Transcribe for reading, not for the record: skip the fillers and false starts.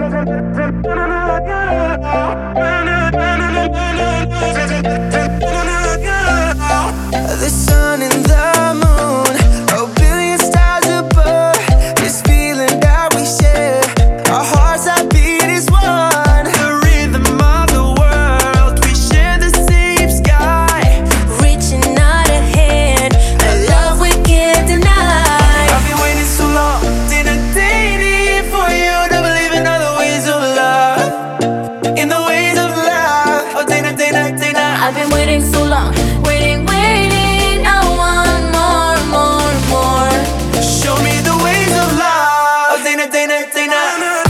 The sun and the moon, a billion stars above. This feeling that we share, our hearts that beat as one. The rhythm of the world, we share the same sky. Reaching out a hand, a love we can't deny. I've been waiting so long, dating for you to believe in other ways of love, in the ways of love. Oh, Dana. I've been waiting so long, waiting. I want more. Show me the ways of love. Oh, Dana.